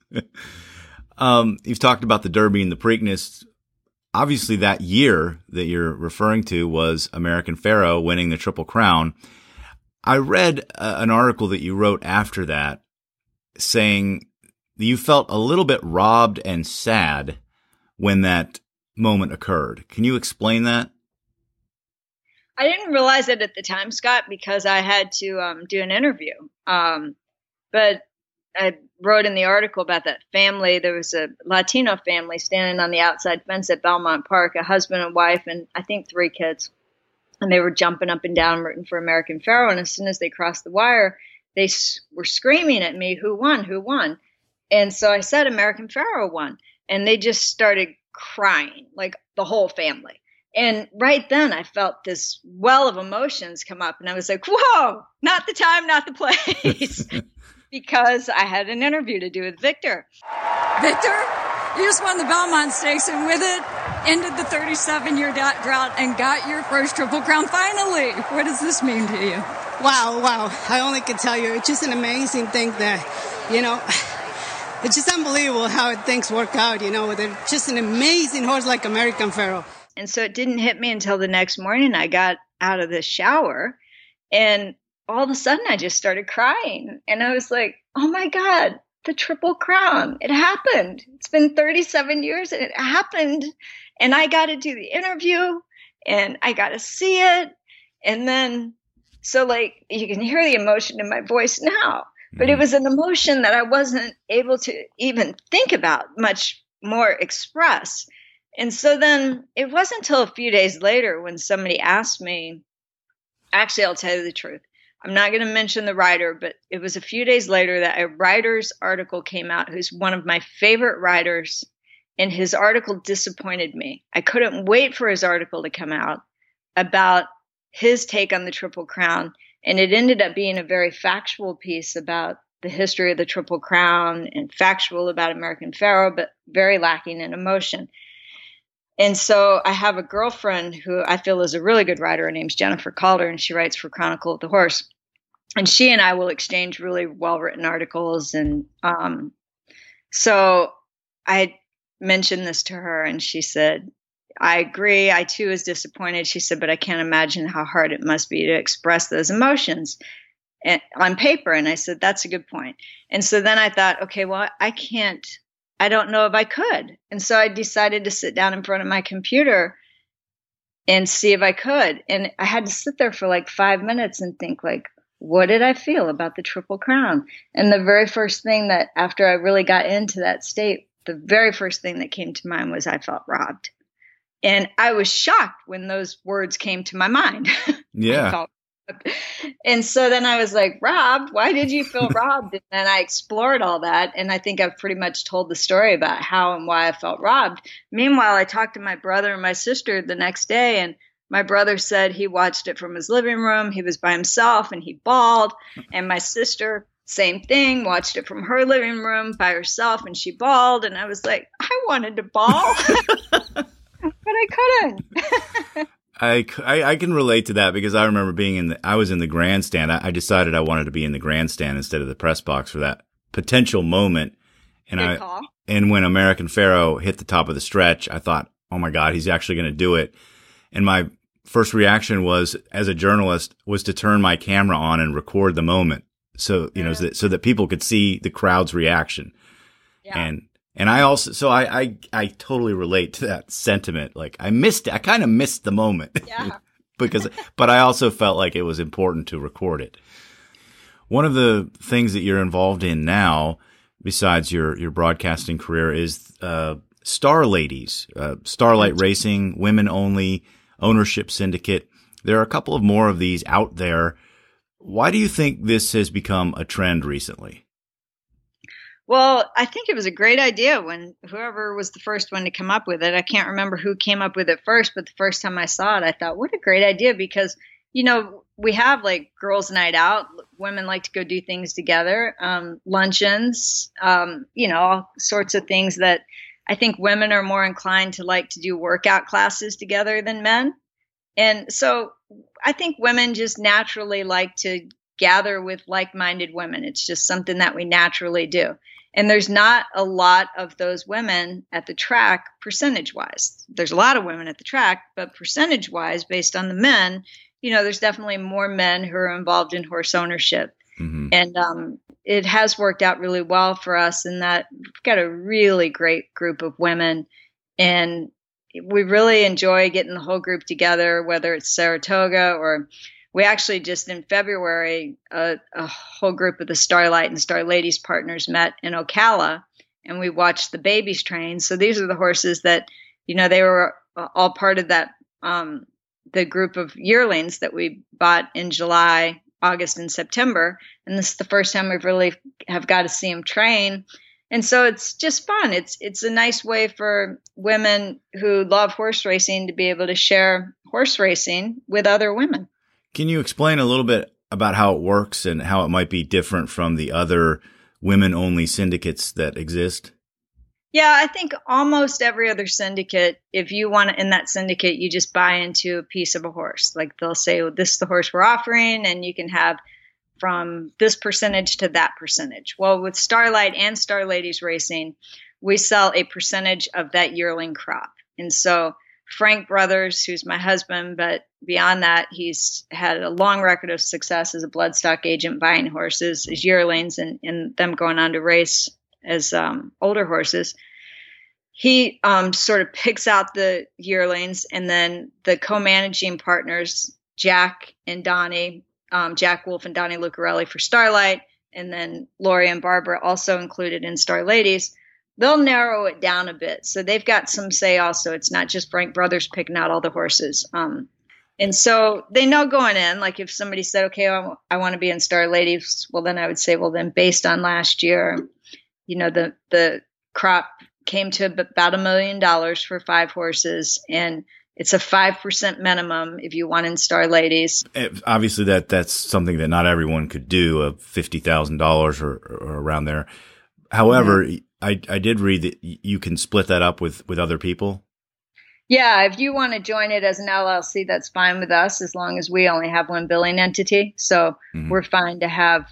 don't. You've talked about the Derby and the Preakness. Obviously, that year that you're referring to was American Pharoah winning the Triple Crown. I read an article that you wrote after that saying you felt a little bit robbed and sad when that moment occurred. Can you explain that? I didn't realize it at the time, Scott, because I had to do an interview. But I wrote in the article about that family. There was a Latino family standing on the outside fence at Belmont Park, a husband and wife, and I think 3 kids. And they were jumping up and down rooting for American Pharoah. And as soon as they crossed the wire, they were screaming at me, who won, who won? And so I said, American Pharoah won. And they just started crying, like the whole family. And right then I felt this well of emotions come up. And I was like, whoa, not the time, not the place. Because I had an interview to do with Victor. Victor, you just won the Belmont Stakes, and with it, ended the 37-year drought and got your first Triple Crown finally. What does this mean to you? Wow. I only can tell you, it's just an amazing thing that, it's just unbelievable how things work out, with just an amazing horse like American Pharoah. And so it didn't hit me until the next morning. I got out of the shower and all of a sudden I just started crying. And I was like, oh my God, the Triple Crown. It happened. It's been 37 years and it happened. And I got to do the interview and I got to see it. And then, so you can hear the emotion in my voice now, but it was an emotion that I wasn't able to even think about, much more express. And so then it wasn't until a few days later when somebody asked me, Actually, I'll tell you the truth. I'm not going to mention the writer, but it was a few days later that a writer's article came out who's one of my favorite writers, and his article disappointed me. I couldn't wait for his article to come out about his take on the Triple Crown, and it ended up being a very factual piece about the history of the Triple Crown and factual about American Pharoah, but very lacking in emotion. And so I have a girlfriend who I feel is a really good writer. Her name's Jennifer Calder, and she writes for Chronicle of the Horse. And she and I will exchange really well-written articles. And so I mentioned this to her, and she said, I agree. I, too, was disappointed. She said, but I can't imagine how hard it must be to express those emotions on paper. And I said, that's a good point. And so then I thought, okay, well, I don't know if I could. And so I decided to sit down in front of my computer and see if I could. And I had to sit there for like 5 minutes and think, like, what did I feel about the Triple Crown? And the very first thing that, after I really got into that state, the very first thing that came to mind was I felt robbed. And I was shocked when those words came to my mind. Yeah. And so then I was like, robbed? Why did you feel robbed? And then I explored all that. And I think I've pretty much told the story about how and why I felt robbed. Meanwhile, I talked to my brother and my sister the next day, and my brother said he watched it from his living room. He was by himself and he bawled. And my sister, same thing, watched it from her living room by herself and she bawled. And I was like, I wanted to bawl, but I couldn't. I can relate to that because I remember I was in the grandstand. I decided I wanted to be in the grandstand instead of the press box for that potential moment. And when American Pharoah hit the top of the stretch, I thought, oh my God, he's actually going to do it. And my first reaction was, as a journalist, was to turn my camera on and record the moment. So, so that people could see the crowd's reaction. Yeah. And I also, so I totally relate to that sentiment. Like I kind of missed the moment. Yeah. But I also felt like it was important to record it. One of the things that you're involved in now, besides your broadcasting career, is Star Ladies, Starlight Racing, women only ownership syndicate. There are a couple of more of these out there. Why do you think this has become a trend recently? Well, I think it was a great idea when whoever was the first one to come up with it. I can't remember who came up with it first, but the first time I saw it, I thought, what a great idea, because, we have like girls' night out. Women like to go do things together, luncheons, all sorts of things that I think women are more inclined to like to do workout classes together than men. And so I think women just naturally like to gather with like-minded women. It's just something that we naturally do. And there's not a lot of those women at the track percentage-wise. There's a lot of women at the track, but percentage-wise, based on the men, there's definitely more men who are involved in horse ownership. Mm-hmm. And it has worked out really well for us in that we've got a really great group of women. And we really enjoy getting the whole group together, whether it's Saratoga or we actually just in February, a whole group of the Starlight and Star Ladies partners met in Ocala, and we watched the babies train. So these are the horses that, they were all part of that, the group of yearlings that we bought in July, August, and September. And this is the first time we've really have got to see them train. And so it's just fun. It's a nice way for women who love horse racing to be able to share horse racing with other women. Can you explain a little bit about how it works and how it might be different from the other women-only syndicates that exist? Yeah, I think almost every other syndicate, if you want to, in that syndicate, you just buy into a piece of a horse. Like they'll say, well, this is the horse we're offering, and you can have from this percentage to that percentage. Well, with Starlight and Star Ladies Racing, we sell a percentage of that yearling crop. And so Frank Brothers, who's my husband, but beyond that, he's had a long record of success as a bloodstock agent buying horses as yearlings and them going on to race as older horses. He sort of picks out the yearlings, and then the co-managing partners, Jack and Donnie, Jack Wolf and Donnie Lucarelli for Starlight, and then Lori and Barbara also included in Star Ladies. They'll narrow it down a bit. So they've got some say also. It's not just Frank Brothers picking out all the horses. And so they know going in, like if somebody said, okay, I want to be in Star Ladies, well, then I would say, well, then based on last year, the crop came to about $1 million for 5 horses, and it's a 5% minimum if you want in Star Ladies. Obviously, that's something that not everyone could do, $50,000 or around there. However, I did read that you can split that up with other people. Yeah, if you want to join it as an LLC, that's fine with us, as long as we only have one billing entity. So we're fine to have,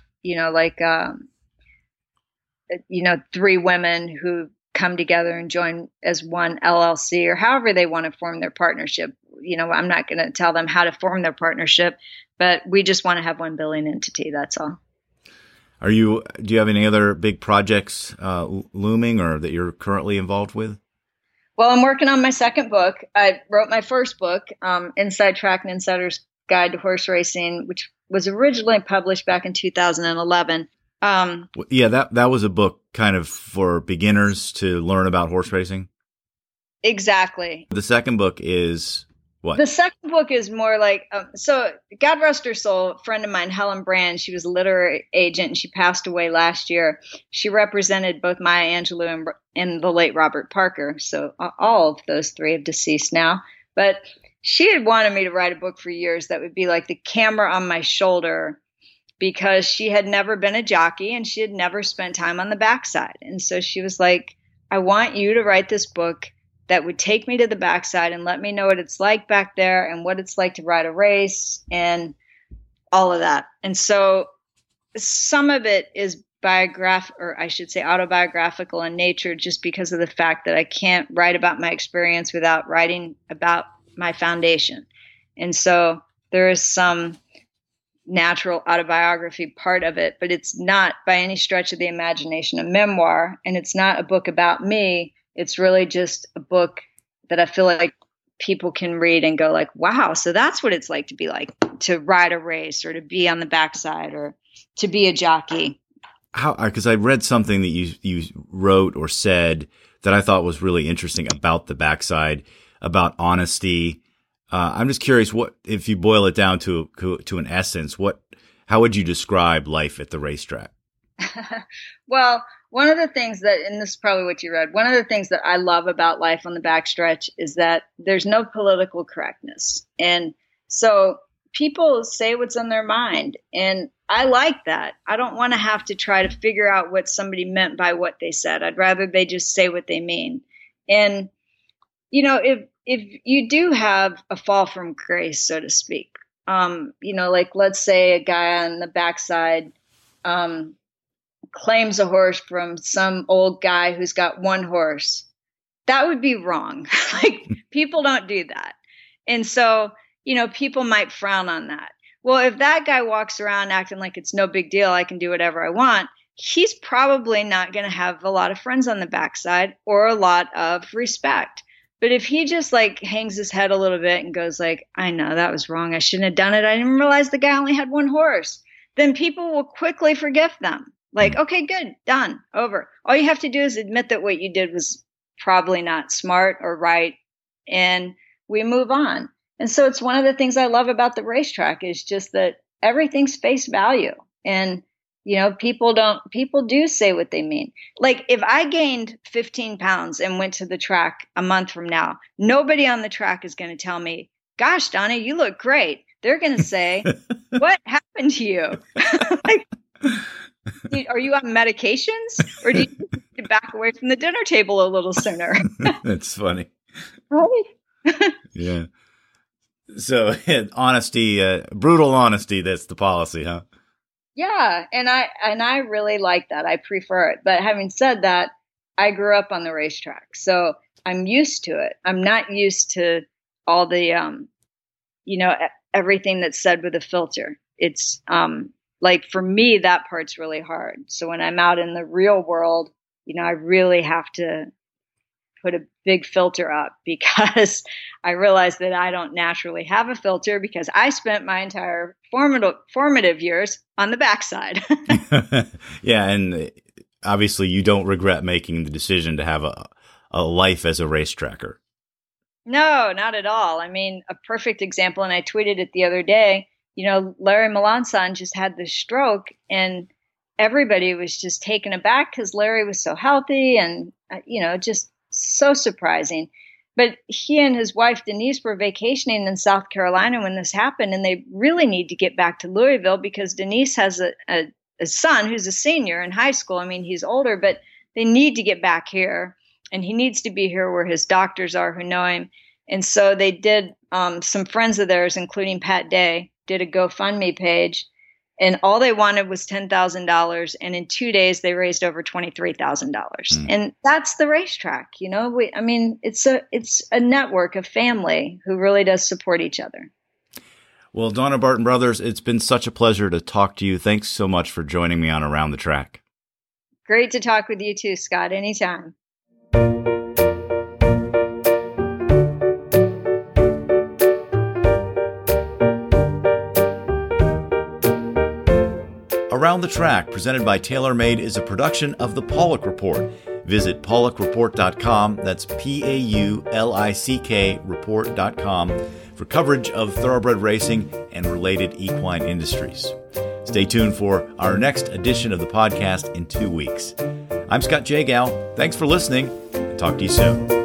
3 women who come together and join as one LLC, or however they want to form their partnership. I'm not going to tell them how to form their partnership, but we just want to have one billing entity. That's all. Do you have any other big projects looming or that you're currently involved with? Well, I'm working on my second book. I wrote my first book, Inside Track and Insider's Guide to Horse Racing, which was originally published back in 2011. Yeah, that was a book kind of for beginners to learn about horse racing. Exactly. The second book is what? The second book is more like, so God rest her soul, a friend of mine, Helen Brand, she was a literary agent and she passed away last year. She represented both Maya Angelou and the late Robert Parker. So all of those 3 have deceased now. But she had wanted me to write a book for years that would be like the camera on my shoulder, because she had never been a jockey and she had never spent time on the backside. And so she was like, I want you to write this book that would take me to the backside and let me know what it's like back there and what it's like to ride a race and all of that. And so some of it is autobiographical in nature, just because of the fact that I can't write about my experience without writing about my foundation. And so there is some natural autobiography part of it, but it's not by any stretch of the imagination a memoir, and it's not a book about me. It's really just a book that I feel like people can read and go like, wow, so that's what it's like to be like, to ride a race or to be on the backside or to be a jockey. Because I read something that you wrote or said that I thought was really interesting about the backside, about honesty. I'm just curious, what if you boil it down to an essence? How would you describe life at the racetrack? Well, one of the things that, and this is probably what you read, one of the things that I love about life on the backstretch is that there's no political correctness. And so people say what's on their mind. And I like that. I don't want to have to try to figure out what somebody meant by what they said. I'd rather they just say what they mean. And, if you do have a fall from grace, so to speak, like let's say a guy on the backside, claims a horse from some old guy who's got 1 horse, that would be wrong. Like people don't do that. And so, people might frown on that. Well, if that guy walks around acting like it's no big deal, I can do whatever I want, he's probably not going to have a lot of friends on the backside or a lot of respect. But if he just like hangs his head a little bit and goes like, I know that was wrong, I shouldn't have done it, I didn't realize the guy only had 1 horse, then people will quickly forgive them. Like, okay, good, done, over. All you have to do is admit that what you did was probably not smart or right, and we move on. And so it's one of the things I love about the racetrack is just that everything's face value. And, people do say what they mean. Like if I gained 15 pounds and went to the track a month from now, nobody on the track is going to tell me, gosh, Donna, you look great. They're going to say, what happened to you? Like, are you on medications, or do you need to back away from the dinner table a little sooner? That's funny. Right? Yeah. So honesty, brutal honesty, that's the policy, huh? Yeah. And I really like that. I prefer it. But having said that, I grew up on the racetrack, so I'm used to it. I'm not used to all the, everything that's said with a filter. It's, like for me, that part's really hard. So when I'm out in the real world, I really have to put a big filter up, because I realize that I don't naturally have a filter, because I spent my entire formative years on the backside. Yeah. And obviously you don't regret making the decision to have a life as a racetracker. No, not at all. I mean, a perfect example, and I tweeted it the other day, Larry Melancon just had this stroke, and everybody was just taken aback because Larry was so healthy and, just so surprising. But he and his wife, Denise, were vacationing in South Carolina when this happened, and they really need to get back to Louisville because Denise has a son who's a senior in high school. I mean, he's older, but they need to get back here, and he needs to be here where his doctors are who know him. And so they did, some friends of theirs, including Pat Day, did a GoFundMe page, and all they wanted was $10,000. And in 2 days, they raised over $23,000. And that's the racetrack. It's a network of family who really does support each other. Well, Donna Barton Brothers, it's been such a pleasure to talk to you. Thanks so much for joining me on Around the Track. Great to talk with you too, Scott. Anytime. Around the Track, presented by TaylorMade, is a production of The Pollock Report. Visit PollockReport.com, that's PAULICK report.com, for coverage of thoroughbred racing and related equine industries. Stay tuned for our next edition of the podcast in 2 weeks. I'm Scott Jagow. Thanks for listening, and talk to you soon.